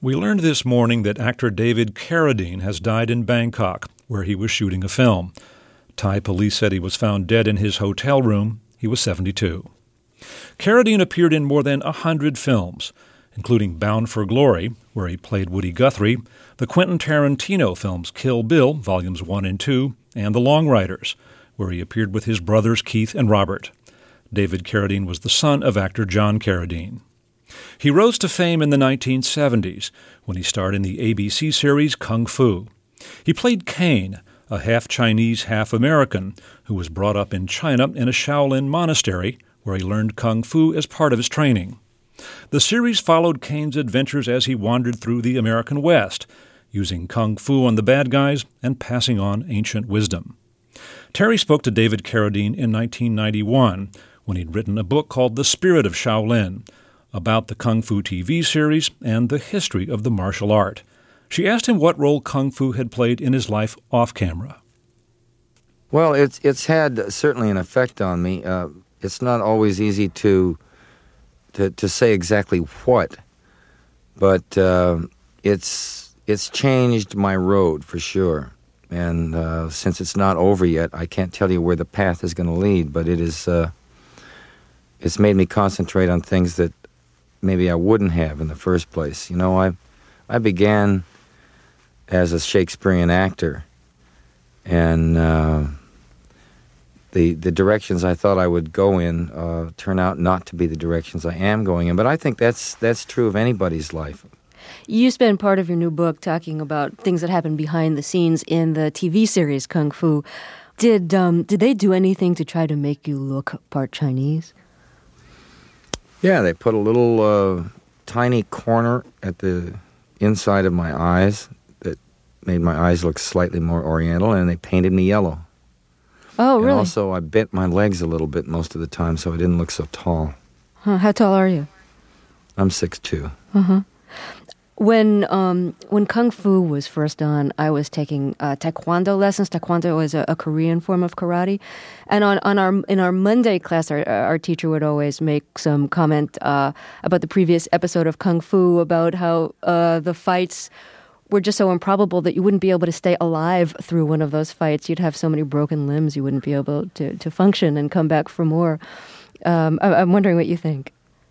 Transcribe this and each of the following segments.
We learned this morning that actor David Carradine has died in Bangkok, where he was shooting a film. Thai police said he was found dead in his hotel room. He was 72. Carradine appeared in more than 100 films, including Bound for Glory, where he played Woody Guthrie, the Quentin Tarantino films Kill Bill, Volumes 1 and 2, and The Long Riders, where he appeared with his brothers Keith and Robert. David Carradine was the son of actor John Carradine. He rose to fame in the 1970s when he starred in the ABC series Kung Fu. He played Caine, a half-Chinese, half-American who was brought up in China in a Shaolin monastery where he learned Kung Fu as part of his training. The series followed Caine's adventures as he wandered through the American West, using Kung Fu on the bad guys and passing on ancient wisdom. Terry spoke to David Carradine in 1991 when he'd written a book called The Spirit of Shaolin, about the Kung Fu TV series and the history of the martial art. She asked him what role Kung Fu had played in his life off-camera. Well, it's had certainly an effect on me. It's not always easy to say exactly what, but it's changed my road for sure. And since it's not over yet, I can't tell you where the path is going to lead, but it's made me concentrate on things that maybe I wouldn't have in the first place. You know, I began as a Shakespearean actor, and the directions I thought I would go in turn out not to be the directions I am going in. But I think that's true of anybody's life. You spend part of your new book talking about things that happen behind the scenes in the TV series Kung Fu. Did they do anything to try to make you look part Chinese? Yeah, they put a little tiny corner at the inside of my eyes that made my eyes look slightly more oriental, and they painted me yellow. Oh, really? And also, I bent my legs a little bit most of the time, so I didn't look so tall. Huh, how tall are you? I'm 6'2". Uh-huh. When Kung Fu was first on, I was taking taekwondo lessons. Taekwondo is a Korean form of karate, and in our Monday class, our teacher would always make some comment about the previous episode of Kung Fu, about how the fights were just so improbable that you wouldn't be able to stay alive through one of those fights. You'd have so many broken limbs, you wouldn't be able to function and come back for more. I'm wondering what you think.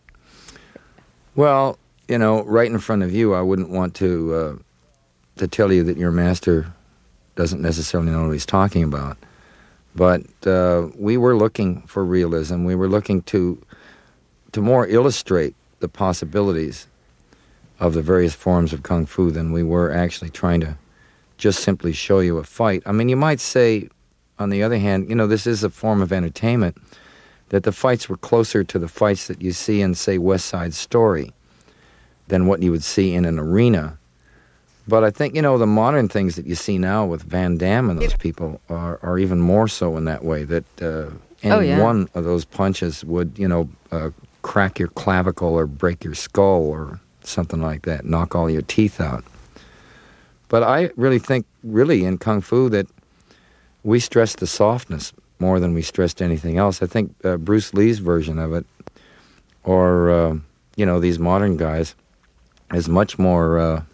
Well, you know, right in front of you, I wouldn't want to tell you that your master doesn't necessarily know what he's talking about. But we were looking for realism. We were looking to more illustrate the possibilities of the various forms of Kung Fu than we were actually trying to just simply show you a fight. I mean, you might say, on the other hand, you know, this is a form of entertainment, that the fights were closer to the fights that you see in, say, West Side Story than what you would see in an arena. But I think, you know, the modern things that you see now with Van Damme and those people are even more so in that way, that any one of those punches would, you know, crack your clavicle or break your skull or something like that, knock all your teeth out. But I really think, in Kung Fu, that we stressed the softness more than we stressed anything else. I think Bruce Lee's version of it, or, you know, these modern guys, is much more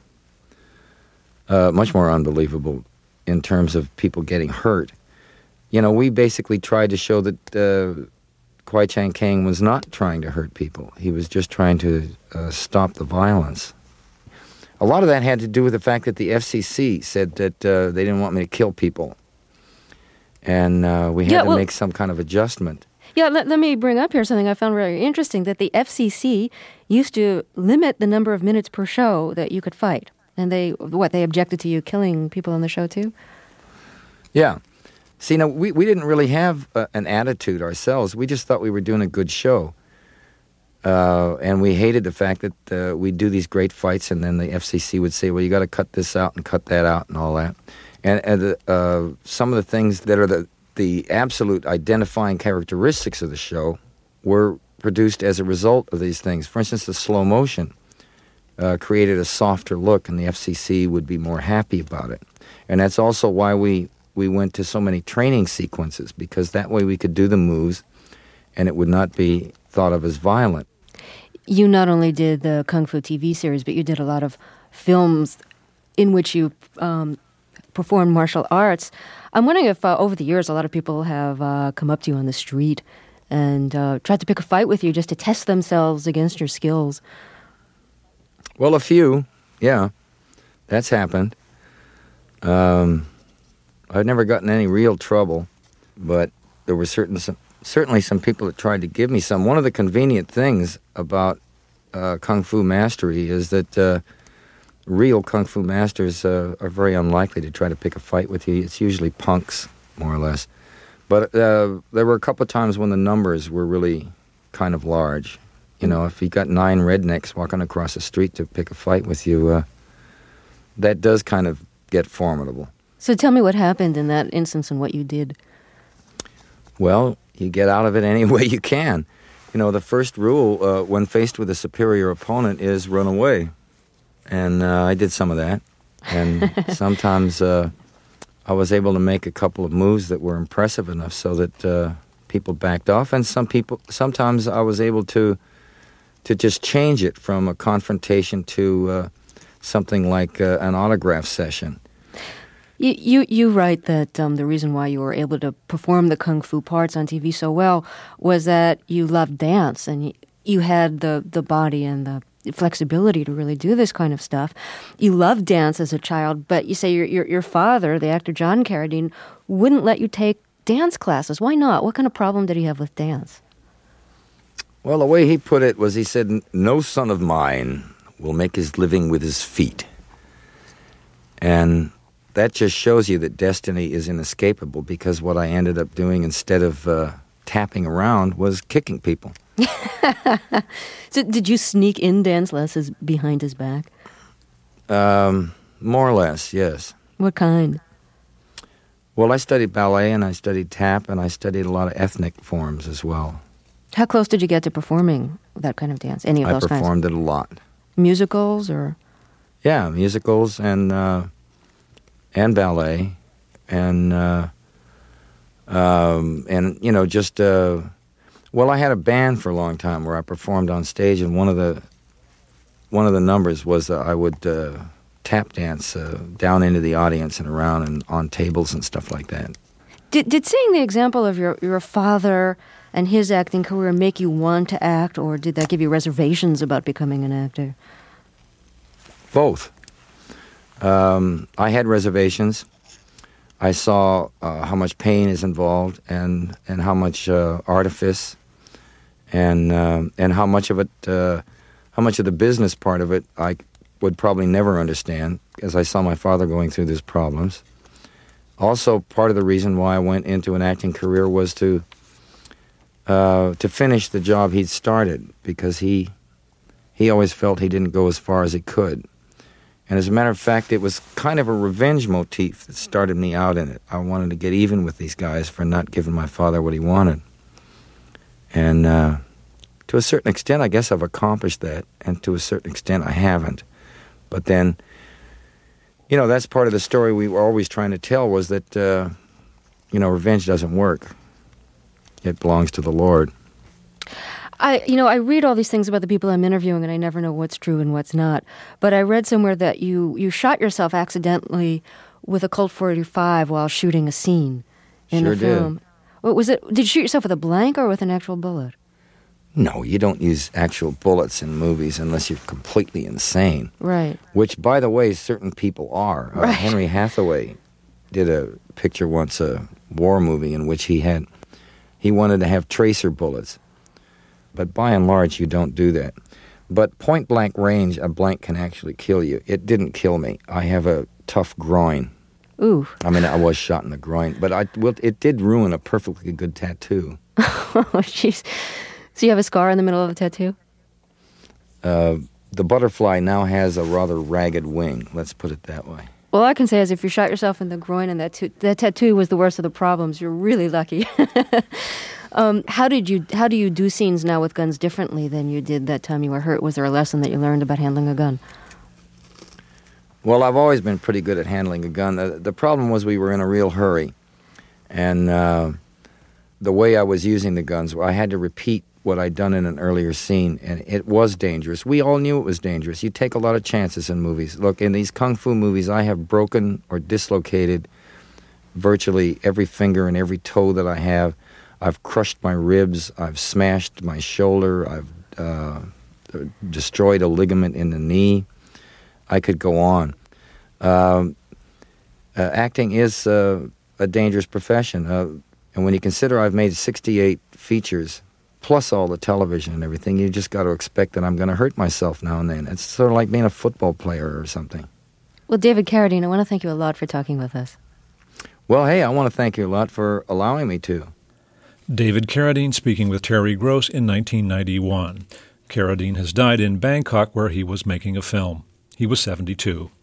unbelievable in terms of people getting hurt. You know, we basically tried to show that Kwai Chang Caine was not trying to hurt people. He was just trying to stop the violence. A lot of that had to do with the fact that the FCC said that they didn't want me to kill people. And we had to make some kind of adjustment. Yeah, let me bring up here something I found very interesting, that the FCC used to limit the number of minutes per show that you could fight. And they objected to you killing people on the show too? Yeah. See, now, we didn't really have an attitude ourselves. We just thought we were doing a good show. And we hated the fact that we'd do these great fights, and then the FCC would say, well, you got to cut this out and cut that out and all that. And some of the things that are the absolute identifying characteristics of the show were produced as a result of these things. For instance, the slow motion created a softer look, and the FCC would be more happy about it. And that's also why we went to so many training sequences, because that way we could do the moves and it would not be thought of as violent. you not only did the Kung Fu TV series, but you did a lot of films in which you performed martial arts. I'm wondering if over the years a lot of people have come up to you on the street and tried to pick a fight with you just to test themselves against your skills. Well, a few, yeah. That's happened. I've never gotten any real trouble, but there were certainly some people that tried to give me some. One of the convenient things about Kung Fu mastery is that real Kung Fu masters are very unlikely to try to pick a fight with you. It's usually punks, more or less. But there were a couple of times when the numbers were really kind of large. You know, if you got 9 rednecks walking across the street to pick a fight with you, that does kind of get formidable. So tell me what happened in that instance and what you did. Well, you get out of it any way you can. You know, the first rule when faced with a superior opponent is run away. And I did some of that. And sometimes I was able to make a couple of moves that were impressive enough so that people backed off. And sometimes I was able to just change it from a confrontation to something like an autograph session. You write that the reason why you were able to perform the Kung Fu parts on TV so well was that you loved dance and you had the body and the flexibility to really do this kind of stuff. You loved dance as a child, but you say your father, the actor John Carradine, wouldn't let you take dance classes. Why not? What kind of problem did he have with dance? Well, the way he put it was he said, "No son of mine will make his living with his feet." And that just shows you that destiny is inescapable, because what I ended up doing instead of tapping around was kicking people. So did you sneak in dance lessons behind his back? More or less, yes. What kind? Well, I studied ballet and I studied tap and I studied a lot of ethnic forms as well. How close did you get to performing that kind of dance? Any of those kinds? I performed it a lot. Musicals or? Yeah, musicals and ballet and you know, just well, I had a band for a long time where I performed on stage, and one of the numbers was I would tap dance down into the audience and around and on tables and stuff like that. Did seeing the example of your father and his acting career make you want to act, or did that give you reservations about becoming an actor? Both. I had reservations. I saw how much pain is involved and how much artifice and how much of it, how much of the business part of it I would probably never understand, as I saw my father going through these problems. Also, part of the reason why I went into an acting career was to finish the job he'd started, because he always felt he didn't go as far as he could. And as a matter of fact, it was kind of a revenge motif that started me out in it. I wanted to get even with these guys for not giving my father what he wanted. And to a certain extent, I guess I've accomplished that, and to a certain extent, I haven't. But then, you know, that's part of the story we were always trying to tell, was that, you know, revenge doesn't work. It belongs to the Lord. I read all these things about the people I'm interviewing, and I never know what's true and what's not. But I read somewhere that you shot yourself accidentally with a Colt 45 while shooting a scene in a film. Did. What was it? Did you shoot yourself with a blank or with an actual bullet? No, you don't use actual bullets in movies unless you're completely insane. Right. Which, by the way, certain people are. Right. Henry Hathaway did a picture once, a war movie, in which he wanted to have tracer bullets. But by and large, you don't do that. But point-blank range, a blank can actually kill you. It didn't kill me. I have a tough groin. Ooh. I mean, I was shot in the groin, but it did ruin a perfectly good tattoo. Oh, jeez. So you have a scar in the middle of the tattoo? The butterfly now has a rather ragged wing, let's put it that way. All I can say is if you shot yourself in the groin and that tattoo was the worst of the problems, you're really lucky. How do you do scenes now with guns differently than you did that time you were hurt? Was there a lesson that you learned about handling a gun? Well, I've always been pretty good at handling a gun. The problem was we were in a real hurry, and the way I was using the guns, I had to repeat what I'd done in an earlier scene, and it was dangerous. We all knew it was dangerous. You take a lot of chances in movies. Look, in these kung fu movies, I have broken or dislocated virtually every finger and every toe that I have. I've crushed my ribs. I've smashed my shoulder. I've destroyed a ligament in the knee. I could go on. Acting is a dangerous profession. And when you consider I've made 68 features, plus all the television and everything, you just got to expect that I'm going to hurt myself now and then. It's sort of like being a football player or something. Well, David Carradine, I want to thank you a lot for talking with us. Well, hey, I want to thank you a lot for allowing me to. David Carradine speaking with Terry Gross in 1991. Carradine has died in Bangkok, where he was making a film. He was 72.